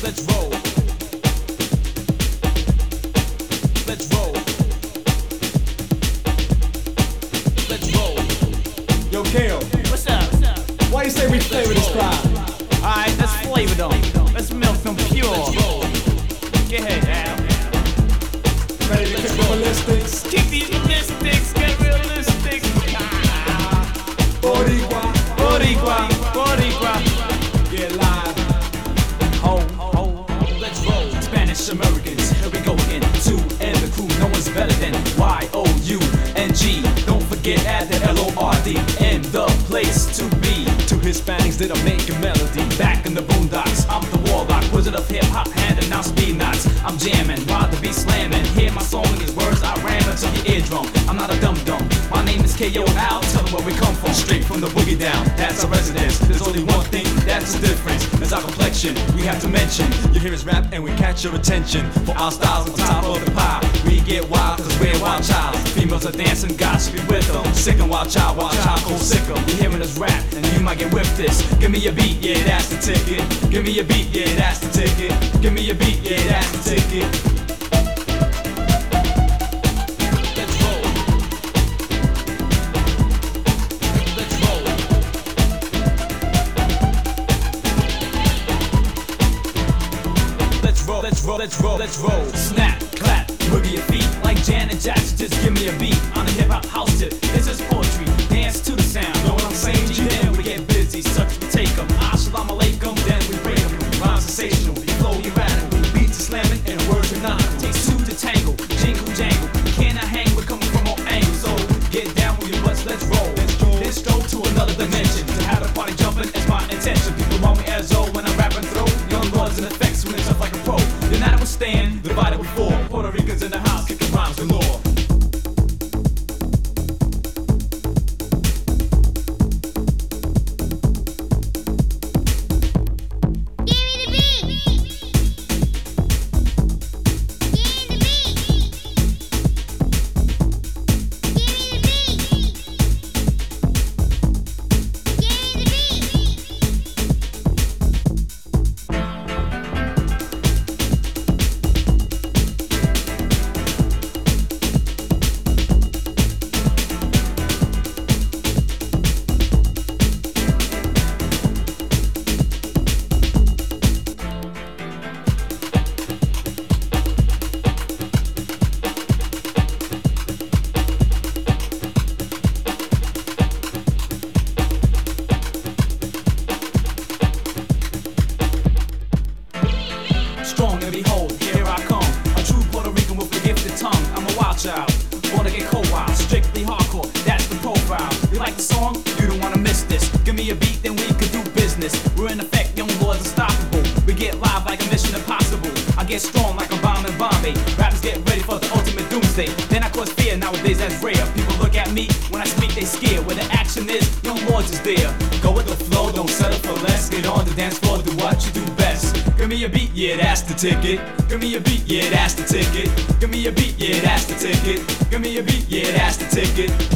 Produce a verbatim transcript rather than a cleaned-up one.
Let's roll. Let's roll. Let's roll. Yo, Kale, What's up? What's up? why you say we flavor this crowd? Alright, let's flavor them. Let's milk them pure. Let's roll. Get ahead, Al. Ready to kick the ballistics? Kick these ballistics, get realistic. Boricua, Boricua, Boricua. get live. Ho, ho, let's roll. Spanish Americans, here we go again. Two and the crew, no one's better than Y O U N G. Don't forget, add the L O R D in the place to be. Two Hispanics that are making melody. Back in the boondocks, I'm the warlock, wizard of hip hop, handing out speed knots. I'm jamming, while the beat slamming. Hear my song and these words I ram into your eardrum. I'm not a dum dum. My name is K O Al. Tell them where we come from. Straight from the boogie down. That's our residence. There's only one thing that's the difference. It's our complexion. We have to mention. You hear us rap and we catch your attention. For our styles on top of the pie. We get wild cause we're wild child. Females are dancing, God should be with them. Sick and wild child, wild child, cold sick 'em. You hearing us rap and you might get whipped this. Give me a beat, yeah, that's the ticket. Give me a beat, yeah, that's the ticket. Give me a beat, yeah, that's the ticket. Let's roll. Let's roll. Let's roll, let's roll, let's roll, let's roll. Snap, clap, wiggle your feet like Janet Jackson. Just give me a beat on a hip hop house tip. This is poetry. Dance to the sound. Know what I'm saying? G then we get busy, such we take 'em. Assalamu alaikum, then we break 'em. Rhymes sensational, flow erratic. Beats are slamming and words are not. Takes two to tangle, jingle jangle. Can I hang? We're coming from all angles. So get down with your butts, let's roll. Then stroll to another dimension. To have the party jumping is my intention. People want me as old when I rap and throw. Young lords in effect, swing stuff like a pro. Then I will stand, divided we fall. Puerto Ricans in the house, kicking rhymes galore. Strong and behold, here I come. A true Puerto Rican with a gifted tongue. I'm a wild child, wanna get cold wild. Strictly hardcore, that's the profile. You like the song? You don't wanna miss this. Give me a beat, then we can do business. We're in effect, young boys unstoppable. We get live like a mission impossible. I get strong like a bomb in Bombay. Rappers get ready for the ultimate doomsday. Then I cause fear, nowadays that's rare. People look at me, when I speak they scared. Where the action is, young lords is there. Go with the flow, don't settle for less. Get on the dance floor, do what you do best. Give me a beat, yeah, that's the ticket. Give me a beat, yeah, that's the ticket. Give me a beat, yeah, that's the ticket. Give me a beat, yeah, that's the ticket.